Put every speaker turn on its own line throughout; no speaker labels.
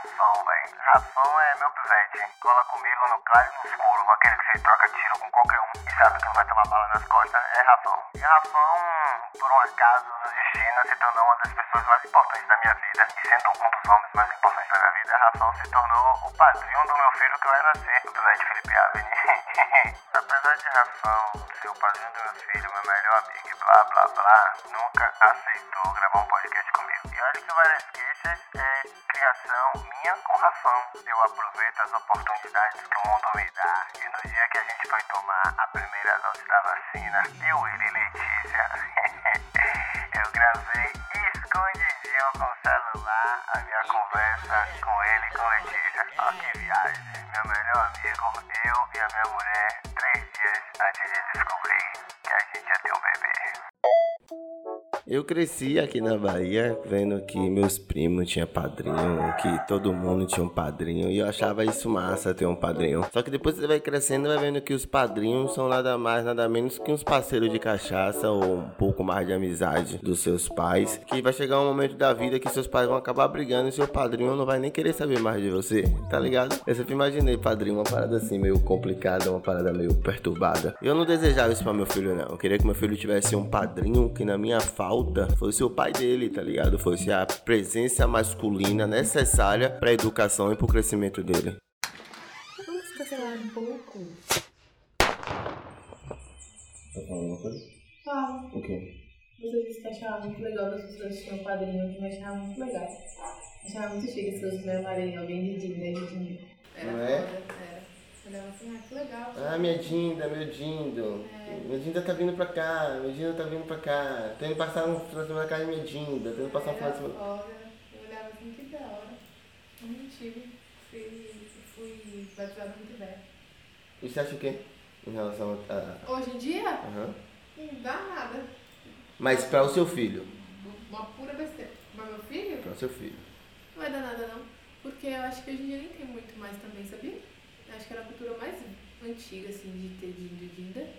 Rafão, velho. Rafão é meu pivete. Cola comigo no claro e no escuro. Aquele que você troca tiro com qualquer um e sabe que não vai tomar bala nas costas. É Rafão. E Rafão, por um acaso do destino, se tornou uma das pessoas mais importantes da minha vida. E sendo um dos homens mais importantes da minha vida, Rafão se tornou o padrinho do meu filho que vai nascer. O pivete Felipe Aveni. Apesar de Rafão ser o padrinho do meu filho, meu melhor amigo e blá blá blá, nunca aceitou gravar um podcast comigo. E olha que várias queixas é criação minha com Rafão. Eu aproveito as oportunidades que o mundo me dá. E no dia que a gente foi tomar a primeira dose da vacina, eu, ele e Letícia, eu gravei escondidinho com o celular a minha conversa com ele e com Letícia. Ó que viagem. Meu melhor amigo, eu e a minha mulher, 3 dias antes de descobrir que a gente ia ter um bebê.
Eu cresci aqui na Bahia vendo que meus primos tinham padrinho, que todo mundo tinha um padrinho, e eu achava isso massa ter um padrinho. Só que depois você vai crescendo e vai vendo que os padrinhos são nada mais, nada menos que uns parceiros de cachaça ou um pouco mais de amizade dos seus pais, que vai chegar um momento da vida que seus pais vão acabar brigando e seu padrinho não vai nem querer saber mais de você, tá ligado? Eu sempre imaginei padrinho uma parada assim meio complicada, uma parada meio perturbada. Eu não desejava isso pra meu filho, não. Eu queria que meu filho tivesse um padrinho que na minha falta fosse o pai dele, tá ligado? Fosse a presença masculina necessária pra educação e pro crescimento dele.
Vamos cancelar um pouco?
Tá falando uma coisa?
Fala.
O quê?
Você disse que achava muito legal que as pessoas tinham um padrinho, que eu achava muito legal. Achava muito chique se fosse meu marido, alguém de Dinda. Era
Não é?
foda, era. Eu olhava assim, que legal.
Ah, minha Dinda, meu Dindo. Minha Dinda tá vindo pra cá, minha Dinda tá vindo pra cá. Tô indo passar um final de semana na casa de minha Dinda. Tô indo passar um final de semana.
Foda. Eu olhava assim, que da hora. Eu não tive. Fui batizada muito velha.
E você acha o quê? Em relação a...
Hoje em dia,
Uhum.
não dá nada.
Mas pra o seu filho?
Uma pura besteira. Mas meu filho,
Pra o seu filho.
não vai dar nada não. Porque eu acho que hoje em dia nem tem muito mais também, sabia? Eu acho que era a cultura mais antiga, assim, de ter Dinda. Não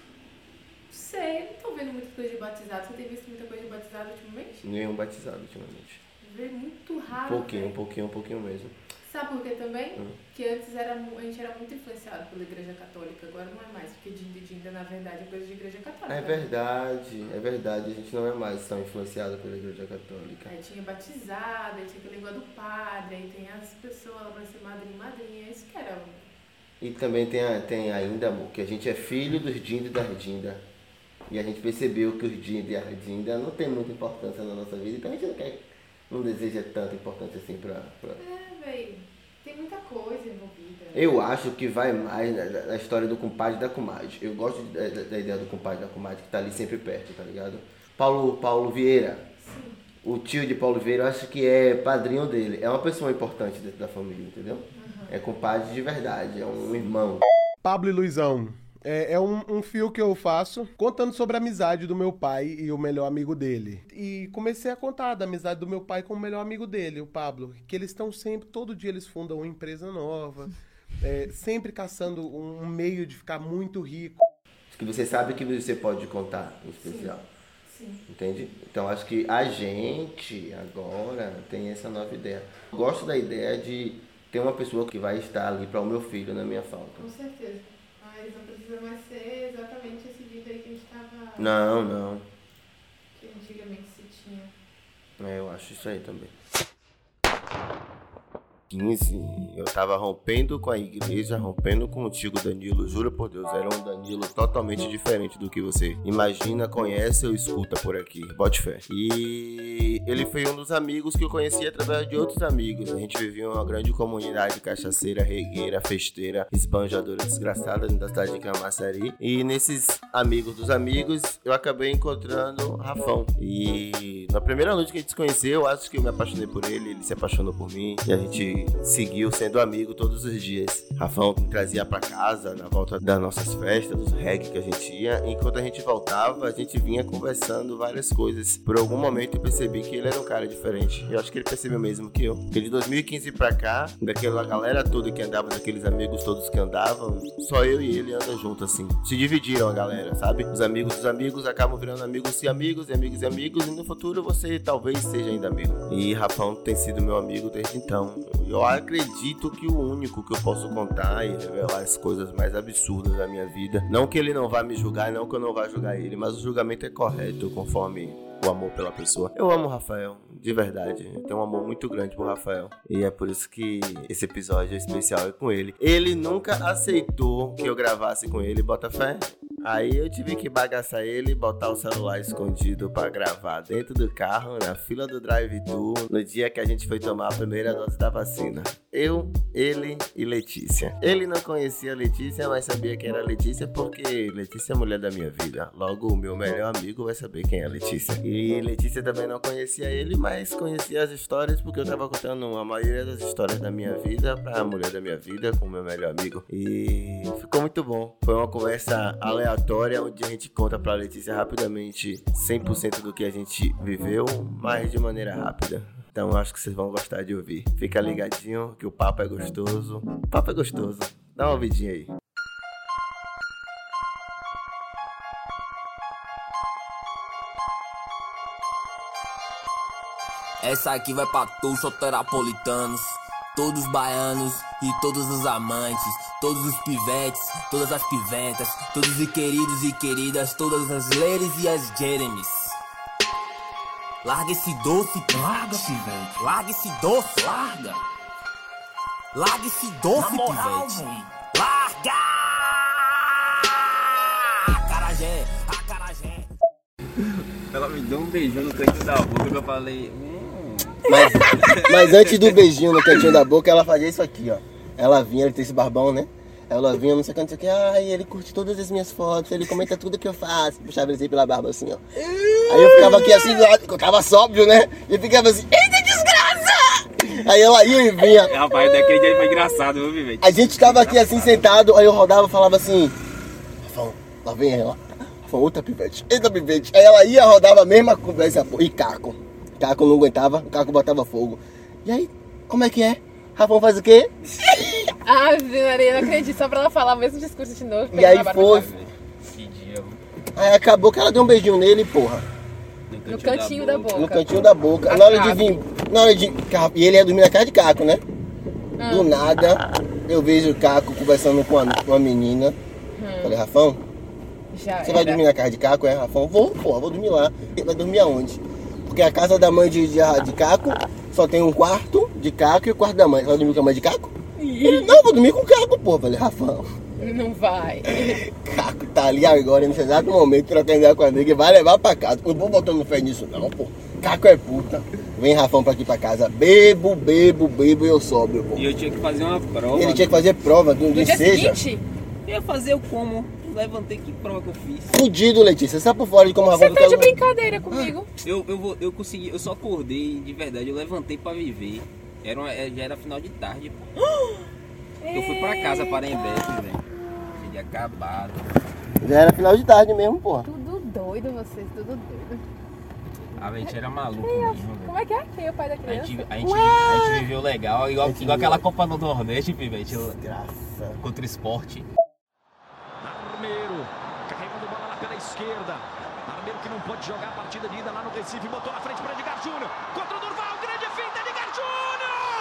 sei, não tô vendo muita coisa de batizado. Você tem visto muita coisa de batizado ultimamente?
Nenhum batizado ultimamente.
Vê muito raro.
Um pouquinho mesmo.
Sabe por quê também? Que antes a gente era muito influenciado pela igreja católica, agora não é mais, porque Dinda na verdade é coisa de igreja católica.
É verdade, a gente não é mais tão influenciado pela igreja católica.
Aí tinha batizado, aí tinha aquele negócio do padre, aí tem as pessoas lá pra ser madrinha e madrinha, isso que era.
E também tem ainda, amor, que a gente é filho dos Dinda e das Dinda. E a gente percebeu que os Dinda e as Dinda não tem muita importância na nossa vida, então a gente não deseja tanta importância assim pra...
Véi, tem muita coisa envolvida.
Eu acho que vai mais na história do compadre e da comadre. Eu gosto da ideia do compadre e da comadre que tá ali sempre perto, tá ligado? Paulo Vieira.
Sim.
O tio de Paulo Vieira, eu acho que é padrinho dele. É uma pessoa importante dentro da família, entendeu? Uhum. É compadre de verdade, é um irmão.
Pablo e Luizão. É um fio que eu faço contando sobre a amizade do meu pai e o melhor amigo dele. E comecei a contar da amizade do meu pai com o melhor amigo dele, o Pablo. Que eles estão sempre, todo dia eles fundam uma empresa nova, sempre caçando um meio de ficar muito rico.
Que você sabe que você pode contar em especial.
Sim.
Entende? Então acho que a gente agora tem essa nova ideia. Eu gosto da ideia de ter uma pessoa que vai estar ali para o meu filho na minha falta.
Com certeza. Mas não precisa mais ser exatamente esse vídeo aí que a gente tava...
Não.
Que antigamente se tinha.
Eu acho isso aí também. 15, eu tava rompendo com a igreja, rompendo com o tio Danilo, juro por Deus, era um Danilo totalmente diferente do que você imagina, conhece ou escuta por aqui, bote fé. E ele foi um dos amigos que eu conheci através de outros amigos. A gente vivia uma grande comunidade cachaceira, regueira, festeira, esbanjadora, desgraçada dentro da cidade de Camaçari. E nesses amigos dos amigos, eu acabei encontrando Rafão. E na primeira noite que a gente se conheceu, eu acho que eu me apaixonei por ele, ele se apaixonou por mim e a gente seguiu sendo amigo todos os dias. Rafão me trazia pra casa na volta das nossas festas, dos reggae que a gente ia. E enquanto a gente voltava, a gente vinha conversando várias coisas. Por algum momento eu percebi que ele era um cara diferente. Eu acho que ele percebeu mesmo que eu. Porque de 2015 pra cá, daquela galera toda que andava, daqueles amigos todos que andavam, só eu e ele andam juntos assim. Se dividiram a galera, sabe? Os amigos dos amigos acabam virando amigos e amigos e amigos e amigos. E no futuro você talvez seja ainda amigo. E Rafão tem sido meu amigo desde então. eu acredito que o único que eu posso contar e revelar as coisas mais absurdas da minha vida, não que ele não vá me julgar, não que eu não vá julgar ele, mas o julgamento é correto conforme o amor pela pessoa. Eu amo o Rafael, de verdade. Eu tenho um amor muito grande por Rafael. E é por isso que esse episódio é especial com ele. Ele nunca aceitou que eu gravasse com ele, bota fé. Aí eu tive que bagaçar ele e botar o celular escondido pra gravar dentro do carro, na fila do drive-thru, no dia que a gente foi tomar a primeira dose da vacina. Eu, ele e Letícia. Ele não conhecia a Letícia, mas sabia quem era a Letícia porque Letícia é a mulher da minha vida. Logo, o meu melhor amigo vai saber quem é a Letícia. E Letícia também não conhecia ele, mas conhecia as histórias porque eu tava contando a maioria das histórias da minha vida pra mulher da minha vida com o meu melhor amigo. E ficou muito bom. Foi uma conversa aleatória onde a gente conta pra Letícia rapidamente 100% do que a gente viveu, mas de maneira rápida. Então acho que vocês vão gostar de ouvir. Fica ligadinho que o papo é gostoso. O papo é gostoso. Dá uma ouvidinha aí.
Essa aqui vai pra todos os soteropolitanos, todos os baianos e todos os amantes, todos os pivetes, todas as pivetas, todos os queridos e queridas, todas as ladies e as Jeremies. Larga esse doce, larga, pivete. Larga esse doce, larga. Larga esse doce, pivete. Larga! Acarajé, acarajé.
Ela me deu um beijão no canto da boca que eu falei...
Mas antes do beijinho no cantinho da boca, ela fazia isso aqui, ó. Ela vinha, ele tem esse barbão, né? Ela vinha, não sei o que, ai, ele curte todas as minhas fotos, ele comenta tudo que eu faço. Puxava ele assim pela barba, assim, ó. Aí eu ficava aqui assim, colocava sóbrio, né? E ficava assim, eita desgraça! Aí ela ia e vinha.
Rapaz, daquele dia foi engraçado, viu, Vivete?
A gente tava aqui assim, sentado, aí eu rodava e falava assim, Rafão, lá vem ela. Rafão, outra pivete, eita pivete. Aí ela ia, rodava a mesma conversa, e Caco. Caco não aguentava, o Caco botava fogo. E aí, como é que é? Rafão faz o quê?
Maria, não acredito, só pra ela falar o mesmo discurso de novo.
E aí foi.
Que dia,
Aí acabou que ela deu um beijinho nele, porra.
No cantinho da boca.
No cantinho da boca. Na hora de vir. Na hora de. E ele ia dormir na casa de Caco, né? Do nada, eu vejo o Caco conversando com uma menina. Falei, Rafão, você vai dormir na casa de Caco? É, Rafão? Vou dormir lá. Ele vai dormir aonde? Porque a casa da mãe de Caco só tem um quarto de Caco e o quarto da mãe. Você vai dormir com a mãe de Caco? Ele, não, vou dormir com o Caco, pô. Falei, Rafão.
Não vai.
Caco tá ali agora, nesse exato momento, trocando ideia com a nega e vai levar pra casa. Não vou botando fé nisso, não, pô. Caco é puta. Vem Rafão pra aqui pra casa. Bebo e eu sobro, pô.
E eu tinha que fazer uma prova.
Ele tinha que fazer prova do
No dia
seja.
seguinte?
Eu ia fazer o como? Levantei, que prova que eu fiz?
Fudido, Letícia. Sai por fora de como
Você
Rafão
tá de brincadeira comigo?
Eu consegui, eu só acordei de verdade, eu levantei pra viver. Já era final de tarde, pô. Eu fui pra casa para Embete, velho. Cheguei acabado.
Já era final de tarde mesmo, pô.
Tudo doido vocês, tudo doido.
A gente era maluco mesmo, velho.
Como é que é? Quem é o pai da
A
criança?
gente viveu legal, igual aquela Copa do Nordeste, Pivete,
Graça.
contra o esporte.
Armeiro, carregando bola lá pela esquerda. Armeiro que não pode jogar a partida de ida lá no Recife, botou na frente para Edgar Júnior. Contra o Durval, grande finta, Edgar Júnior!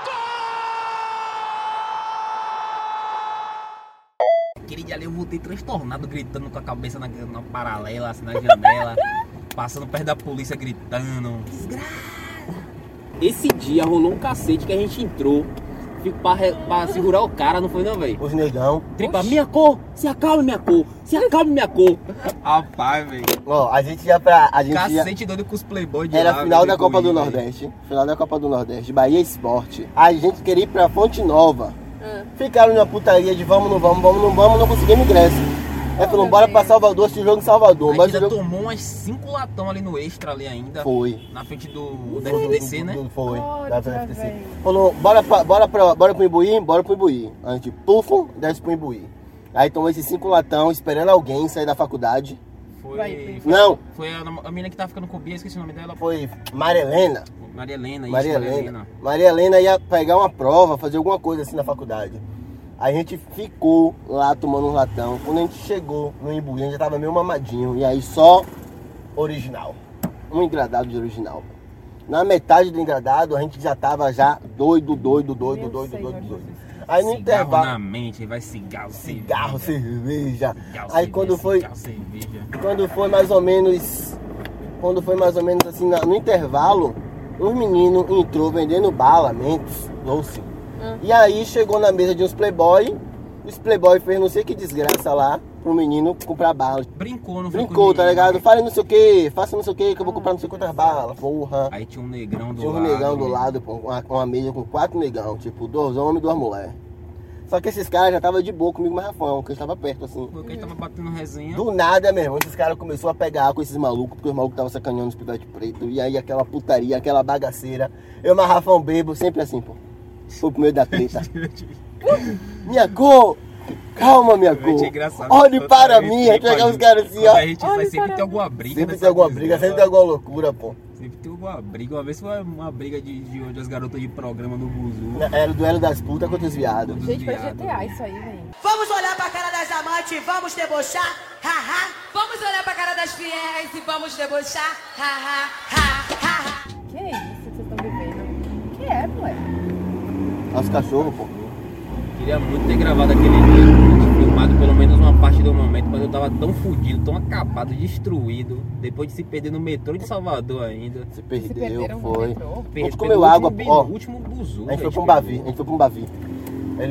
Gol!
Aquele dia ali eu voltei transtornado, gritando com a cabeça na paralela, assim, na janela. Passando perto da polícia, gritando. Desgraça! Esse dia rolou um cacete que a gente entrou. Fico pra segurar o cara, não foi não, velho?
Os negão.
Tripa, minha cor, se acalme minha cor, se acalme minha cor. Rapaz, velho.
Ó, a gente ia pra. A gente
Cacete doido com os playboy de
era
lá,
final
velho,
da Copa do
véio.
Nordeste. Final da Copa do Nordeste. Bahia Esporte. A gente queria ir pra Fonte Nova. Ficaram na putaria de vamos, não conseguimos ingresso. Aí falou, bora pra Salvador, esse jogo em Salvador.
A
Mas
gente
o
ainda
jogo
tomou umas 5 latão ali no extra ali ainda.
foi.
Na frente do FTC, né?
Foi.
Bora,
Da FTC.
velho.
Falou, bora pro Imbuí. A gente, pufo, desce pro Imbuí. Aí tomou esses 5 latão, esperando alguém sair da faculdade.
Foi
Não.
Foi a menina que tava ficando com o Bia, esqueci o nome dela.
Foi Maria Helena.
Maria Helena, isso,
Maria Helena ia pegar uma prova, fazer alguma coisa assim na faculdade. A gente ficou lá tomando um latão. Quando a gente chegou no Imbuí, a gente já tava meio mamadinho. E aí só original. Um engradado de original. Na metade do engradado, a gente já tava já doido. Aí no
Cigarro
intervalo...
na mente, vai cigarro,
cerveja.
Cigarro,
Aí quando foi...
cigarro, cerveja.
Quando foi mais ou menos assim, no intervalo, os meninos entrou vendendo bala, mentos, doce. E aí chegou na mesa de uns playboy, os playboy fez não sei que desgraça lá, pro menino comprar bala.
Brincou, não foi?
Brincou, tá ligado? Fale não sei o que, faça não sei o que eu vou comprar não sei quantas balas, porra.
Aí tinha um negrão do
Tinha
lado.
um negão do lado, pô, uma mesa com 4 negão, tipo, 2 homens e 2 mulheres. Só que esses caras já estavam de boa comigo, mas Rafão, que eles estavam perto, assim.
Porque ele tava batendo resenha.
Do nada, meu irmão, esses caras começaram a pegar com esses malucos, porque os malucos estavam sacaneando os pivetes pretos. E aí aquela putaria, aquela bagaceira. Eu, mas Rafão bebo, sempre assim, pô. Fui pro meio da treta. Minha cor! Calma, minha cor! Olhe para mim! Aí pegar os caras assim, ó.
A gente vai sempre ter alguma briga.
Sempre tem alguma briga, sempre tem alguma loucura, pô.
Sempre tem alguma briga. Uma vez foi uma briga de onde as garotas de programa no Buzu.
Era o duelo das putas contra os viados.
Gente, parece GTA isso aí, velho.
Vamos olhar pra cara das amantes, vamos debochar, haha. Vamos olhar pra cara das fiéis e vamos debochar, haha, haha.
Que é isso que vocês estão vivendo? Que é, moleque?
Os cachorros, pô.
Queria muito ter gravado aquele vídeo, filmado pelo menos uma parte do momento, mas eu tava tão fudido, tão acabado, destruído, depois de se perder no metrô de Salvador ainda.
Se perdeu,
perderam no
foi.
metrô?
A gente comeu água, ó.
O último buzu.
A gente foi pra um Bavi. Ele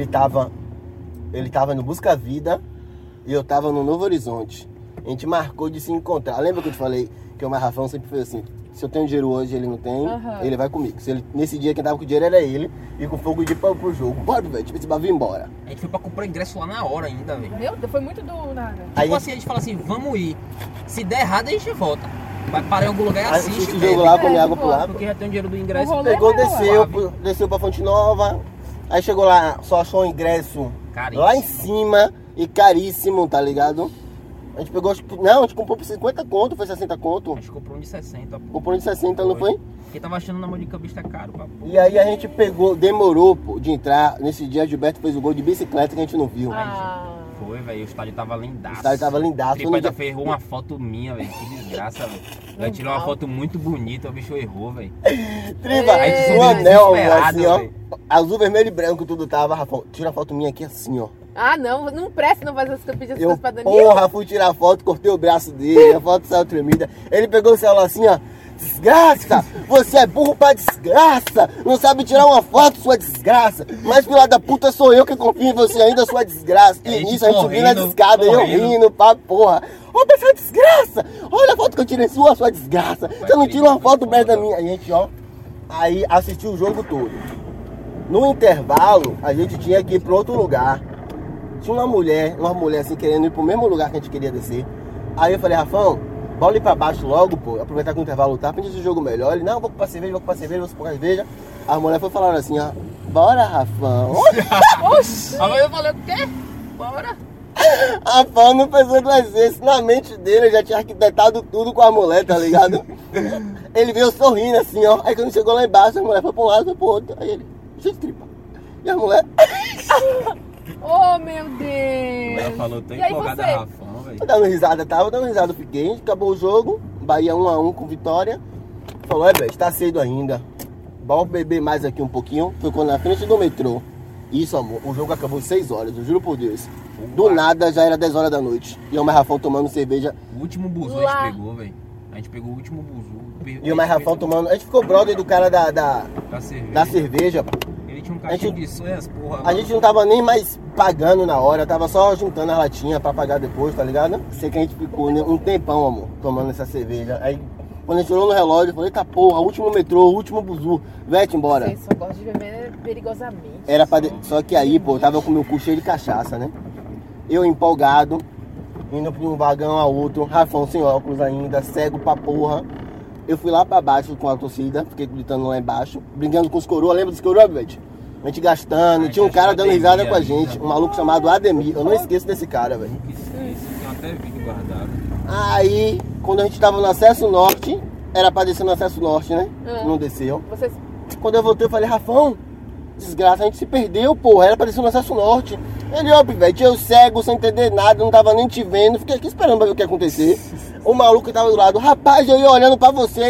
tava no Busca Vida e eu tava no Novo Horizonte. A gente marcou de se encontrar. Lembra que eu te falei que o Rafão sempre foi assim? Se eu tenho dinheiro hoje e ele não tem, ele vai comigo. Nesse dia quem tava com dinheiro era ele e com fogo de pão pro jogo. Bora, velho, tipo, esse Bavi embora.
A gente foi pra comprar ingresso lá na hora ainda, velho.
Meu Deus, foi muito do nada.
Tipo assim, a gente fala assim, vamos ir. Se der errado, a gente volta. Vai parar em algum lugar e
A
assiste.
gente jogou lá, come água pro lado.
Porque já tem o dinheiro do ingresso.
O rolê
Pegou,
vai
desceu pra Fonte Nova. Aí chegou lá, só achou um ingresso
Caríssimo.
lá em cima e caríssimo, tá ligado? A gente pegou, não, a gente comprou por 50 conto, foi 60 conto.
A gente comprou um de 60. Pô.
Comprou de 60, não foi?
Porque tava achando na mão de cambista caro, pô.
E aí a gente pegou, demorou, pô, de entrar. Nesse dia, Gilberto fez o gol de bicicleta que a gente não viu.
Foi, velho, o estádio tava lindaço.
O estádio tava lindaço.
Tripa ainda ferrou uma foto minha, velho, que desgraça, velho. Ela tirou uma foto muito bonita, o bicho errou, velho.
Tripa,
Aí
um anel,
desesperado,
assim, ó.
véio.
Azul, vermelho e branco, tudo tava, Rafa. Tira a foto minha aqui assim, ó.
Ah, não presta, não faz essas pedir
Eu,
pra Danilo.
porra, fui tirar a foto, cortei o braço dele, a foto saiu tremida. Ele pegou o celular assim, ó. Desgraça! Você é burro pra desgraça! Não sabe tirar uma foto, sua desgraça! Mas filha da puta sou eu que confio em você ainda, sua desgraça! E nisso a gente subindo na escada, eu rindo, pá, porra! Ô, pessoal, desgraça! Olha a foto que eu tirei sua desgraça! Você não tira uma foto perto da minha! A gente, ó, aí assistiu o jogo todo. No intervalo, a gente tinha que ir pra outro lugar. Tinha uma mulher assim, querendo ir pro mesmo lugar que a gente queria descer. Aí eu falei, Rafão, bora ir pra baixo logo, pô, aproveitar que o intervalo tá, pra gente esse jogo melhor. Ele, não, vou comprar cerveja, vou comprar cerveja. A mulher foi falar assim, ó, bora, Rafão.
Oxi!
Aí eu falei, o quê? Bora.
Rafão não pensou 2 vezes, na mente dele, ele já tinha arquitetado tudo com a mulher, tá ligado? Ele veio sorrindo assim, ó, aí quando chegou lá embaixo, a mulher foi pra um lado, foi pro outro. Aí ele, gente, tripa. E a mulher...
Oh, meu Deus!
Ela falou tão
E aí
empolgada,
você?
Rafão, velho.
Dando risada, tava dando risada, fiquei. Acabou o jogo, Bahia 1-1 com vitória. Falou, velho, tá cedo ainda. Vamos beber mais aqui um pouquinho. Ficou na frente do metrô. Isso, amor, o jogo acabou às 6 horas, eu juro por Deus. Do nada já era 10 horas da noite. E o mais Rafão tomando cerveja.
O último buzu
Lá.
a gente pegou, velho. A gente pegou o último buzu.
E o mais Rafão tomando. A gente ficou brother do cara da cerveja, pô.
Ele tinha um
A gente-
caixinho de sonhas, porra.
A gente não tava nem mais pagando na hora, tava só juntando as latinhas pra pagar depois, tá ligado? Sei que a gente ficou né, um tempão, amor, tomando essa cerveja. Aí, quando a gente olhou no relógio, eu falei, eita porra, último metrô, último buzu, vete embora.
Vocês só gostam de beber perigosamente.
Era pra Só que aí, pô, eu tava com o meu cu cheio de cachaça, né? Eu empolgado, indo de um vagão a outro, Rafão sem óculos ainda, cego pra porra. Eu fui lá pra baixo com a torcida, fiquei gritando lá embaixo, brincando com os coroa, lembra dos coroa, velho? A gente gastando,
Ai,
tinha um
já
cara
achou
dando risada
Ademir
com a
ainda.
gente, um maluco chamado Ademir, eu não esqueço desse cara, velho.
Tem até vídeo guardado.
Aí, quando a gente tava no acesso norte, era pra descer no acesso norte, né? Não desceu.
Vocês...
Quando eu voltei, eu falei, Rafão, desgraça, a gente se perdeu, porra, era pra descer no acesso norte. Ele, ó, pivete, eu cego, sem entender nada, não tava nem te vendo, fiquei aqui esperando pra ver o que ia acontecer. O maluco que tava do lado, rapaz, eu ia olhando pra vocês,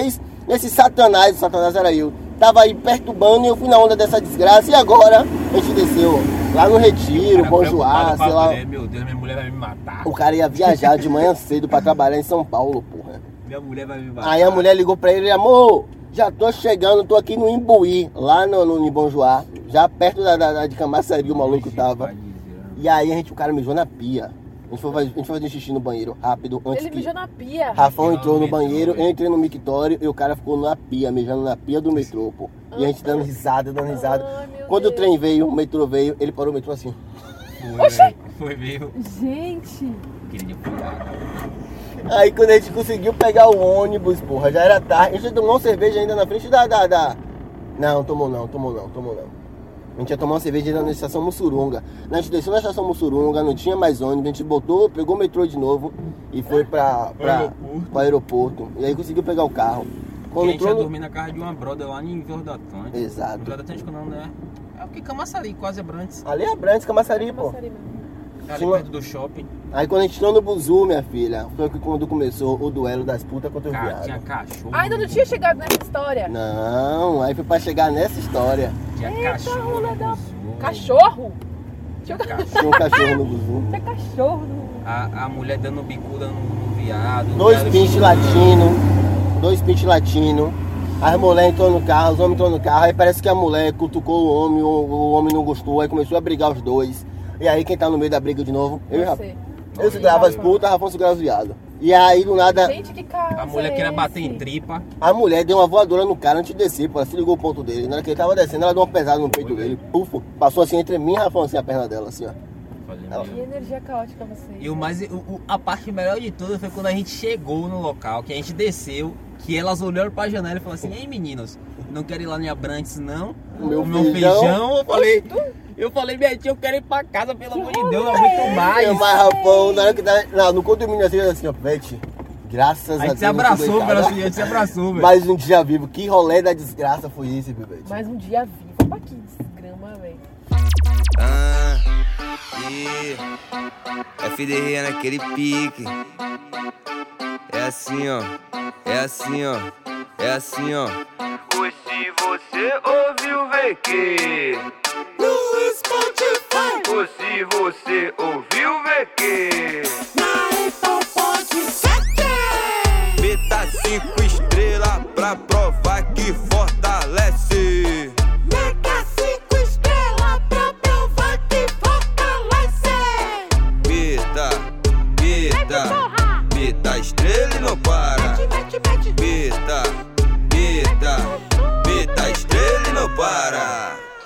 Esse Satanás, o Satanás era eu, tava aí perturbando e eu fui na onda dessa desgraça. E agora a gente desceu lá no Retiro, Bom Joá, sei lá.
Meu Deus, minha mulher vai me matar.
O cara ia viajar de manhã cedo pra trabalhar em São Paulo, porra.
Minha mulher vai me matar.
Aí a mulher ligou pra ele, amor, já tô chegando, tô aqui no Imbuí, lá no Bom Joá, já perto de Camaçari, o maluco tava. E aí o cara mijou na pia. A gente foi fazer xixi no banheiro rápido.
Ele mijou na pia.
Rafão entrou no banheiro, eu entrei no mictório e o cara ficou na pia, mijando na pia do metrô, pô. E a gente dando risada. Quando o trem veio, o metrô veio, ele parou o metrô assim.
Foi mesmo.
Gente.
Aí quando a gente conseguiu pegar o ônibus, porra, já era tarde. A gente tomou uma cerveja ainda na frente da... Não, tomou não. A gente ia tomar uma cerveja ainda na estação Mussurunga. A gente desceu na estação Mussurunga, não tinha mais ônibus, a gente pegou o metrô de novo e foi pro aeroporto. E aí conseguiu pegar o carro.
Quando a gente ia dormir na casa de uma brother lá em Vila do Atlântico.
Exato.
Vila do Atlântico não, né? É porque Camaçari, quase Abrantes.
Ali é Abrantes, Camaçari, pô.
Ali perto do shopping.
Aí quando a gente entrou no Buzu, minha filha, foi quando começou o duelo das putas contra os viados.
Tinha cachorro.
Ainda não tinha chegado nessa história.
Não, aí foi pra chegar nessa história.
Tinha cachorro no Buzu.
Cachorro?
Tinha um cachorro no Buzu.
Tinha cachorro no...
A mulher dando bicuda no viado.
Dois pinches latinos. As mulheres entrou no carro, os homens entrou no carro. Aí parece que a mulher cutucou o homem não gostou. Aí começou a brigar os dois. E aí quem tá no meio da briga de novo? Eu e o Rafa. Eu segurava as putas, Rafa segurava os viados. E aí do nada...
Gente, que cara.
A mulher queria bater em tripa.
A mulher deu uma voadora no cara antes de descer, pô. Ela se ligou o ponto dele. Na hora que ele tava descendo, ela deu uma pesada no peito dele. Pufo, passou assim entre mim e Rafa, assim, a perna dela, assim, ó.
Que energia caótica você.
E a parte melhor de tudo foi quando a gente chegou no local, que a gente desceu, que elas olharam pra janela e falaram assim: ei meninos, não quero ir lá em Abrantes não? O meu feijão. Eu falei, minha tia, eu quero ir pra casa, pelo amor de Deus, não aguento mais.
Mas Rafão, na hora que tava. Não, no condomínio assim, ó, Pet. Graças a Deus.
A gente se abraçou, velho.
Mais um dia vivo. Que rolê da desgraça foi esse, Pivete?
Mais um dia vivo. Pra que desgrama, velho.
FDR naquele pique. É assim, ó. Pois se você ouviu VQ no Spotify, ou se você ouviu VQ na Apple Podcast, meta 5 estrelas pra provar que fortalece. Meta 5 estrelas pra provar que fortalece. Meta estrela e não para. Meta estrela e não para.